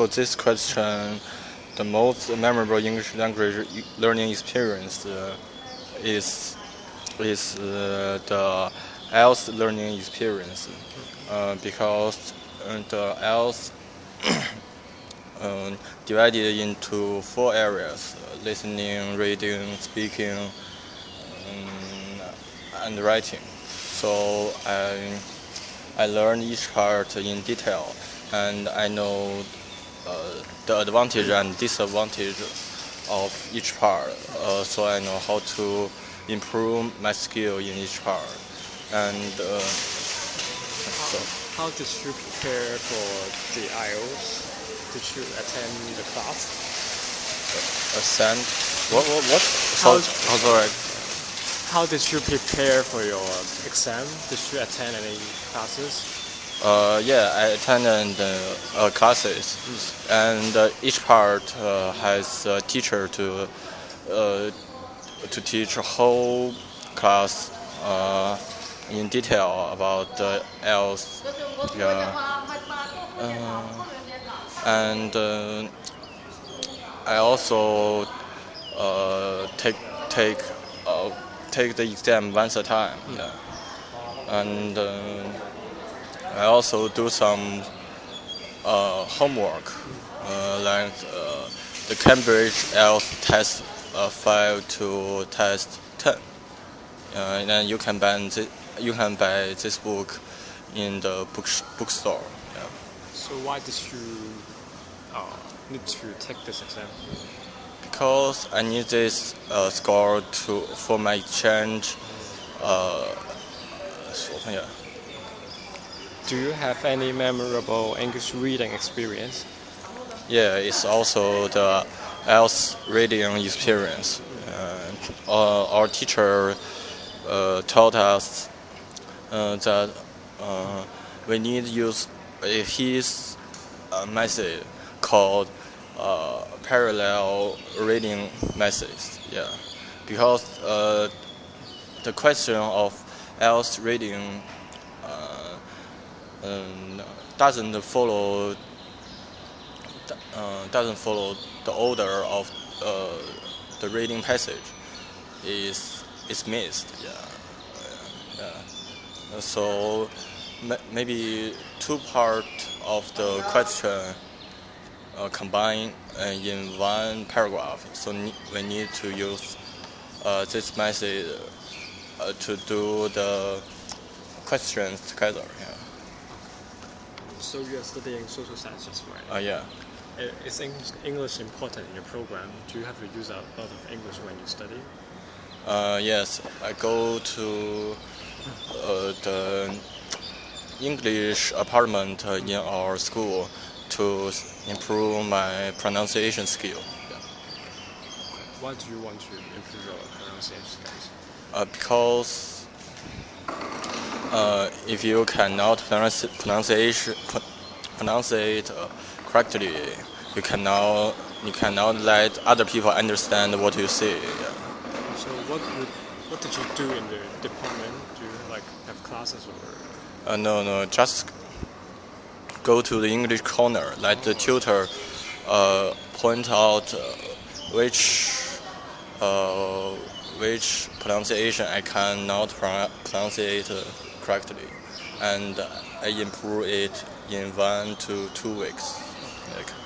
for this question, the most memorable English language learning experience is the IELTS learning experience, because the IELTS divided into 4 areas: listening, reading, speaking, and writing. So I learned each part in detail, and I know the advantage and disadvantage of each part. So I know how to improve my skill in each part. And so How did you prepare for the IELTS? Did you attend the class? ascend. What? How- Sorry. How did you prepare for your exam? Did you attend any classes? Yeah, I attended classes, and each part has a teacher to teach a whole class in detail about the IELTS. Yeah, and I also take the exam once a time. Yeah, and I also do some homework, like the Cambridge IELTS test 5 to test 10. And then you can buy this book in the bookstore. Yeah. So why did you need to take this exam? Because I need this score for my exchange. Yeah. Do you have any memorable English reading experience? Yeah, it's also the IELTS reading experience. Our teacher taught us that we need to use his method called parallel reading methods. Yeah, because the question of IELTS reading doesn't follow the order of the reading passage. Is missed. Yeah. So maybe two parts of the question combined in one paragraph. So we need to use this method to do the questions together. Yeah. So you are studying social sciences, right? Yeah. Is English important in your program? Do you have to use a lot of English when you study? Yes, I go to the English apartment in our school to improve my pronunciation skill. Yeah. Why do you want to improve your pronunciation skills? Because if you cannot pronounce it correctly, you cannot let other people understand what you say. Yeah. So what did you do in the department? Do you have classes or? No, just go to the English corner. Let the tutor point out which pronunciation I cannot pronounce it correctly, and I improve it in 1 to 2 weeks. Like.